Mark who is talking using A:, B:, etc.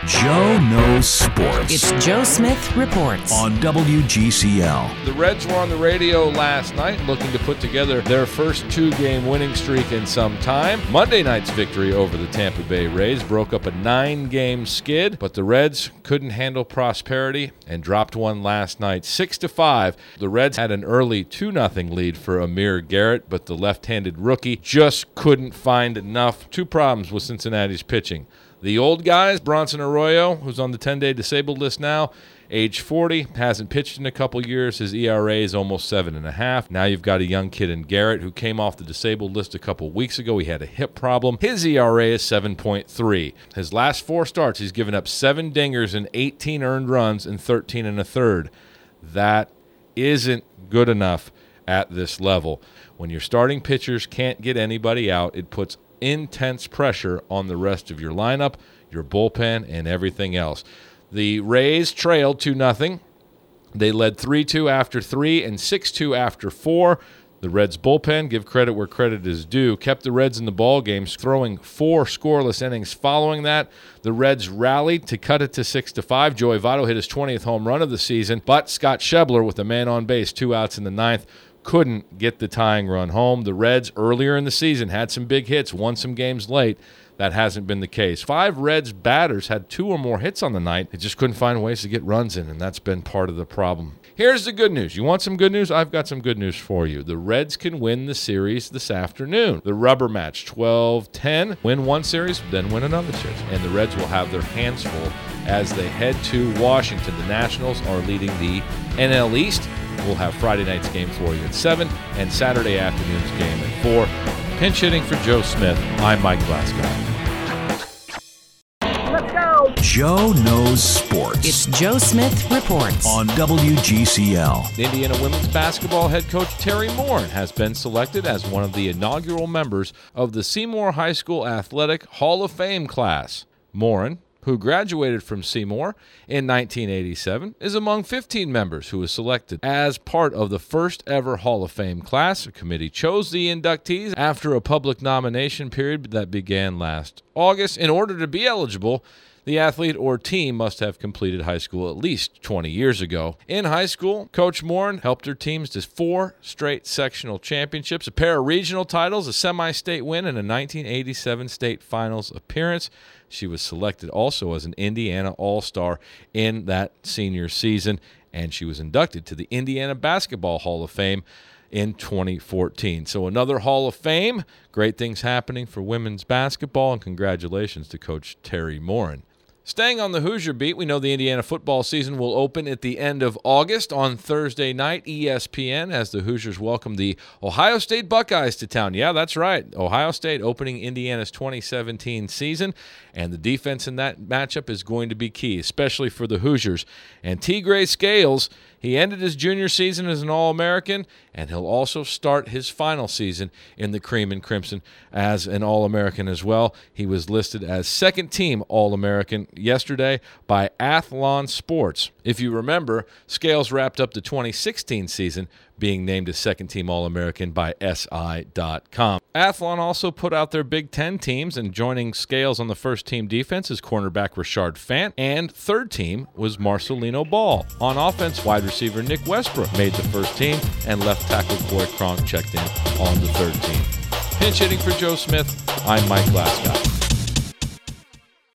A: Joe Knows Sports.
B: It's Joe Smith Reports
A: on WGCL.
C: The Reds were on the radio last night looking to put together their first two-game winning streak in some time. Monday night's victory over the Tampa Bay Rays broke up a 9-game skid, but the Reds couldn't handle prosperity and dropped one last night 6-5. The Reds had an early 2-0 lead for Amir Garrett, but the left-handed rookie just couldn't find enough. Two problems with Cincinnati's pitching. The old guys, Bronson Arroyo, who's on the 10-day disabled list now, age 40, hasn't pitched in a couple years. His ERA is almost 7.5. Now you've got a young kid in Garrett who came off the disabled list a couple weeks ago. He had a hip problem. His ERA is 7.3. His last 4 starts, he's given up 7 dingers and 18 earned runs in 13 1/3. That isn't good enough at this level. When your starting pitchers can't get anybody out, it puts intense pressure on the rest of your lineup, your bullpen, and everything else. The Rays trailed 2-0. They led 3-2 after 3 and 6-2 after 4. The Reds bullpen, give credit where credit is due, kept the Reds in the ball games, throwing 4 scoreless innings. Following that, the Reds rallied to cut it to 6-5. Joey Votto hit his 20th home run of the season, but Scott Schebler, with a man on base, 2 outs in the 9th, couldn't get the tying run home. The Reds earlier in the season had some big hits, won some games late. That hasn't been the case. 5 Reds batters had 2 or more hits on the night. They just couldn't find ways to get runs in, and that's been part of the problem. Here's the good news. You want some good news? I've got some good news for you. The Reds can win the series this afternoon. The rubber match, 12-10. Win one series, then win another series. And the Reds will have their hands full as they head to Washington. The Nationals are leading the NL East. We'll have Friday night's game for you at 7 and Saturday afternoon's game at 4. Pinch hitting for Joe Smith, I'm Mike Glasgow.
B: Let's go!
A: Joe Knows Sports.
B: It's Joe Smith Reports
A: on WGCL.
C: Indiana women's basketball head coach Teri Moren has been selected as one of the inaugural members of the Seymour High School Athletic Hall of Fame class. Moren, who graduated from Seymour in 1987, is among 15 members who was selected as part of the first ever Hall of Fame class. A committee chose the inductees after a public nomination period that began last August. In order to be eligible, the athlete or team must have completed high school at least 20 years ago. In high school, Coach Moren helped her teams to 4 straight sectional championships, a pair of regional titles, a semi-state win, and a 1987 state finals appearance. She was selected also as an Indiana All-Star in that senior season, and she was inducted to the Indiana Basketball Hall of Fame in 2014. So another Hall of Fame. Great things happening for women's basketball, and congratulations to Coach Teri Moren. Staying on the Hoosier beat, we know the Indiana football season will open at the end of August on Thursday night, ESPN, as the Hoosiers welcome the Ohio State Buckeyes to town. Yeah, that's right. Ohio State opening Indiana's 2017 season, and the defense in that matchup is going to be key, especially for the Hoosiers. And T. Scales, he ended his junior season as an All-American, and he'll also start his final season in the Cream and Crimson as an All-American as well. He was listed as second-team All-American yesterday by Athlon Sports. If you remember, Scales wrapped up the 2016 season being named a second-team All-American by SI.com. Athlon also put out their Big Ten teams, and joining Scales on the first-team defense is cornerback Rashard Fant, and third team was Marcelino Ball. On offense, wide receiver Nick Westbrook made the first team, and left tackle Coy Cronk checked in on the third team. Pinch hitting for Joe Smith, I'm Mike Glasgow.